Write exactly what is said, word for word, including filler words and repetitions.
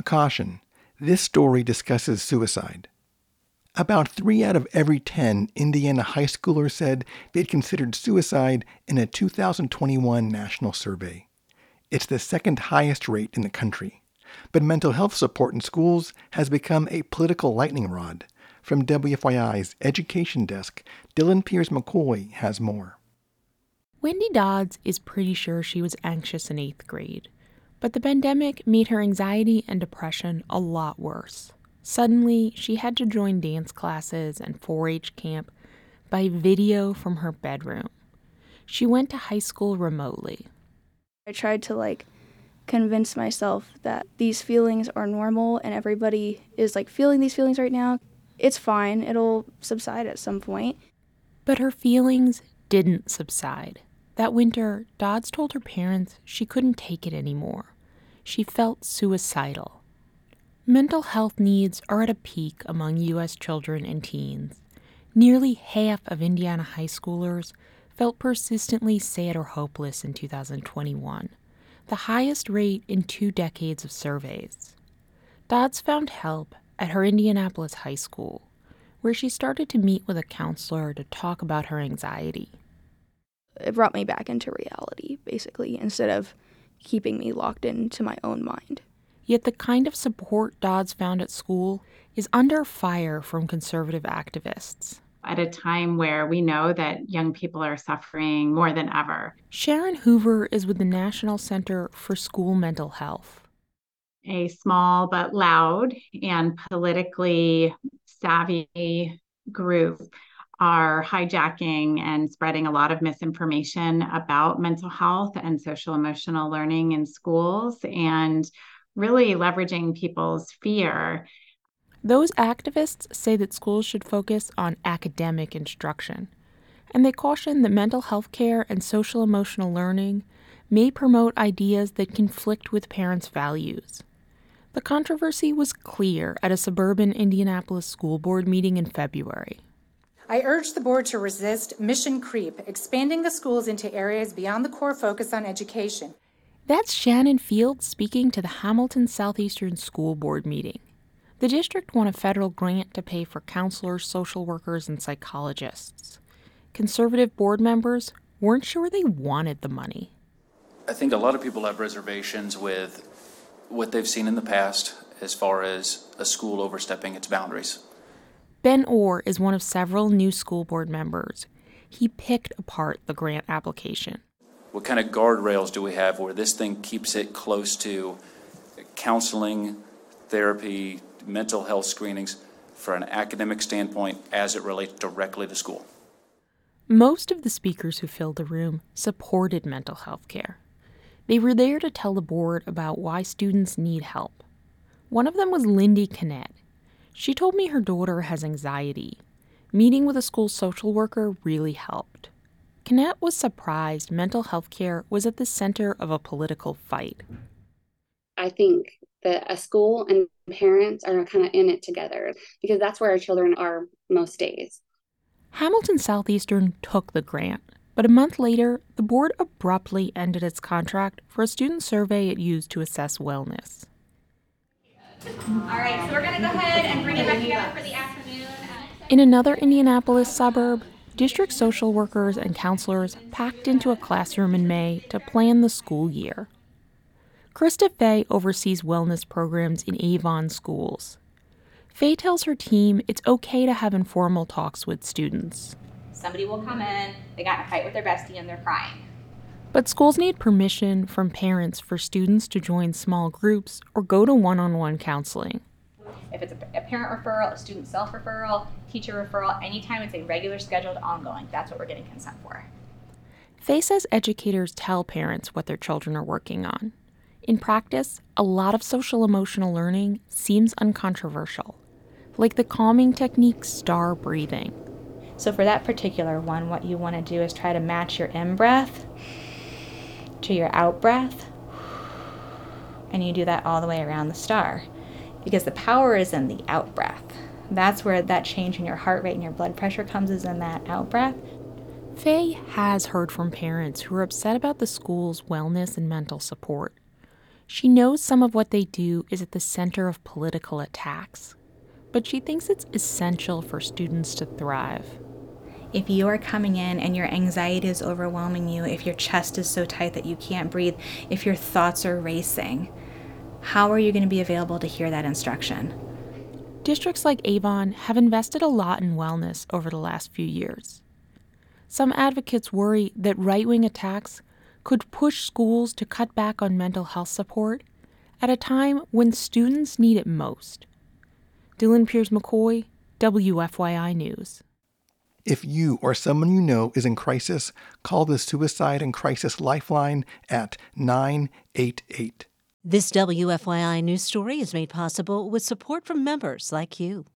A caution, this story discusses suicide. About three out of every ten Indiana high schoolers said they'd considered suicide in a two thousand twenty-one national survey. It's the second highest rate in the country. But mental health support in schools has become a political lightning rod. From W F Y I's Education Desk, Dylan Pierce-McCoy has more. Wendy Dodds is pretty sure she was anxious in eighth grade, but the pandemic made her anxiety and depression a lot worse. Suddenly, she had to join dance classes and four H camp by video from her bedroom. She went to high school remotely. I tried to, like, convince myself that these feelings are normal and everybody is, like, feeling these feelings right now. It's fine. It'll subside at some point. But her feelings didn't subside. That winter, Dodds told her parents she couldn't take it anymore. She felt suicidal. Mental health needs are at a peak among U S children and teens. Nearly half of Indiana high schoolers felt persistently sad or hopeless in two thousand twenty-one, the highest rate in two decades of surveys. Dodds found help at her Indianapolis high school, where she started to meet with a counselor to talk about her anxiety. It brought me back into reality, basically, instead of keeping me locked into my own mind. Yet the kind of support Dodds found at school is under fire from conservative activists. At a time where we know that young people are suffering more than ever. Sharon Hoover is with the National Center for School Mental Health. A small but loud and politically savvy group are hijacking and spreading a lot of misinformation about mental health and social emotional learning in schools, and really leveraging people's fear. Those activists say that schools should focus on academic instruction, and they caution that mental health care and social emotional learning may promote ideas that conflict with parents' values. The controversy was clear at a suburban Indianapolis school board meeting in February. I urge the board to resist mission creep, expanding the schools into areas beyond the core focus on education. That's Shannon Fields speaking to the Hamilton Southeastern School Board meeting. The district won a federal grant to pay for counselors, social workers, and psychologists. Conservative board members weren't sure they wanted the money. I think a lot of people have reservations with what they've seen in the past as far as a school overstepping its boundaries. Ben Orr is one of several new school board members. He picked apart the grant application. What kind of guardrails do we have where this thing keeps it close to counseling, therapy, mental health screenings for an academic standpoint as it relates directly to school? Most of the speakers who filled the room supported mental health care. They were there to tell the board about why students need help. One of them was Lindy Kinnett. She told me her daughter has anxiety. Meeting with a school social worker really helped. Kinnett was surprised mental health care was at the center of a political fight. I think that a school and parents are kind of in it together because that's where our children are most days. Hamilton Southeastern took the grant, but a month later, the board abruptly ended its contract for a student survey it used to assess wellness. All right, so we're going to go ahead and bring it back together for the afternoon. In another Indianapolis suburb, district social workers and counselors packed into a classroom in May to plan the school year. Krista Fay oversees wellness programs in Avon schools. Fay tells her team it's okay to have informal talks with students. Somebody will come in, they got in a fight with their bestie and they're crying. But schools need permission from parents for students to join small groups or go to one-on-one counseling. If it's a parent referral, a student self-referral, teacher referral, anytime it's a regular scheduled ongoing, that's what we're getting consent for. Fay says educators tell parents what their children are working on. In practice, a lot of social emotional learning seems uncontroversial, like the calming technique star breathing. So for that particular one, what you want to do is try to match your in-breath to your out-breath, and you do that all the way around the star. Because the power is in the out-breath. That's where that change in your heart rate and your blood pressure comes, is in that out-breath. Fay has heard from parents who are upset about the school's wellness and mental support. She knows some of what they do is at the center of political attacks, but she thinks it's essential for students to thrive. If you are coming in and your anxiety is overwhelming you, if your chest is so tight that you can't breathe, if your thoughts are racing, how are you going to be available to hear that instruction? Districts like Avon have invested a lot in wellness over the last few years. Some advocates worry that right-wing attacks could push schools to cut back on mental health support at a time when students need it most. Dylan Pierce-McCoy, W F Y I News. If you or someone you know is in crisis, call the Suicide and Crisis Lifeline at nine eight eight. This W F Y I news story is made possible with support from members like you.